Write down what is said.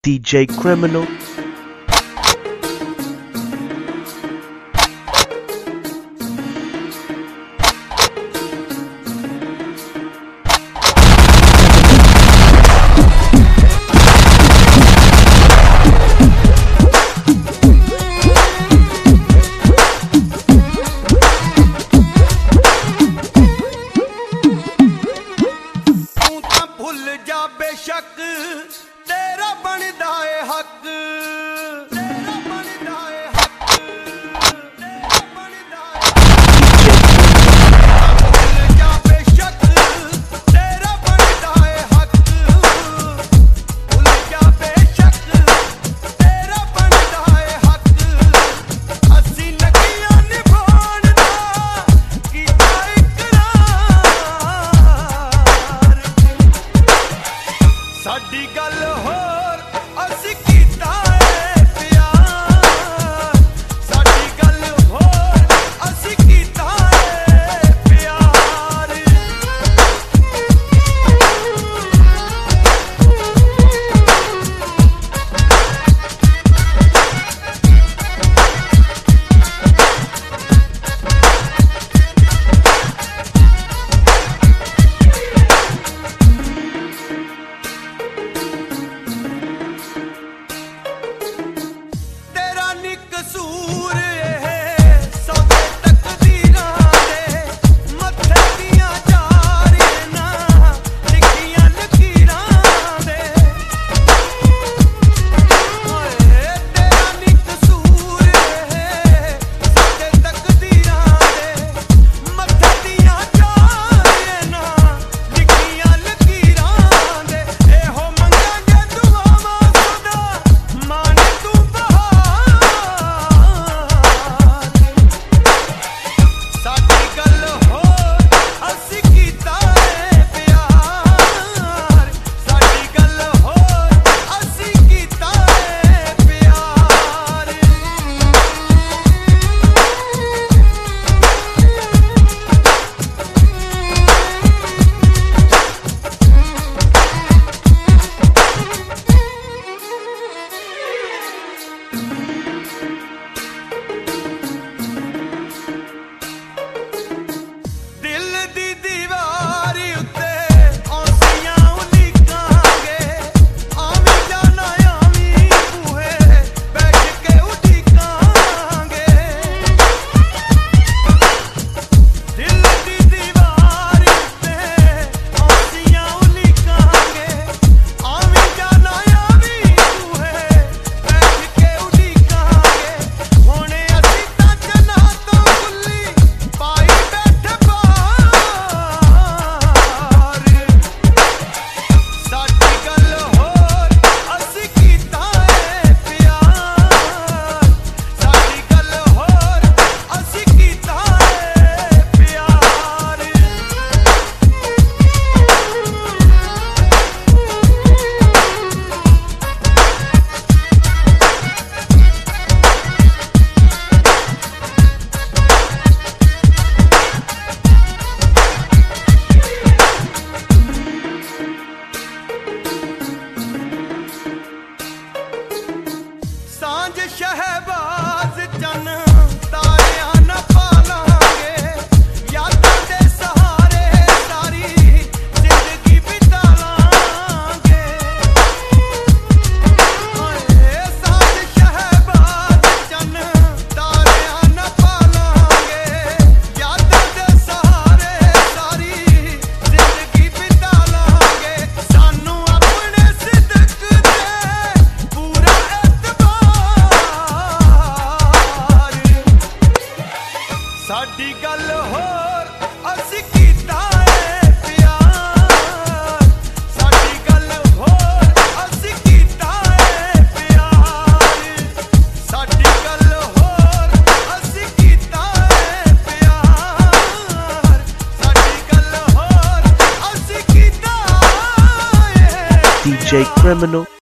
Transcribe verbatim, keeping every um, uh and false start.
D J Criminal. बेशक तेरा बनदा है हक, तेरा बनदा है हक, तेरा बनदा है भूल जा बेशक तेरा बनदा है हक, भूल जा बेशक तेरा बनदा है हक। असी लगियां निभाण दा कीता इकरार, साडी गल होर असी कीता है प्यार, साडी गल होर असी कीता है प्यार। कसूर सौदे तकदीरां दे मत्थे दियां जारियां ना लिखियां लकीरां दे, तेरा नी कसूर सौदे तकदीरां दे मत्थे दियां जारियां ना लिखियां लकीरां दे। एहो मंगांगे दुआवां सदा माने तू शहबाज चन तारियां न पालांगे, यादां दे सहारे सारी जिंदगी बिता लांगे। साज शहबाज चन तारियां न पालांगे, यादां दे सहारे सारी जिंदगी बिता लांगे। सानू अपने सिदक दे पूरा साडी गल होर असी कीता है प्यार, साडी गल होर असी कीता है प्यार, साडी गल होर असी कीता है प्यार, साडी गल होर असी कीता है। D J Criminal.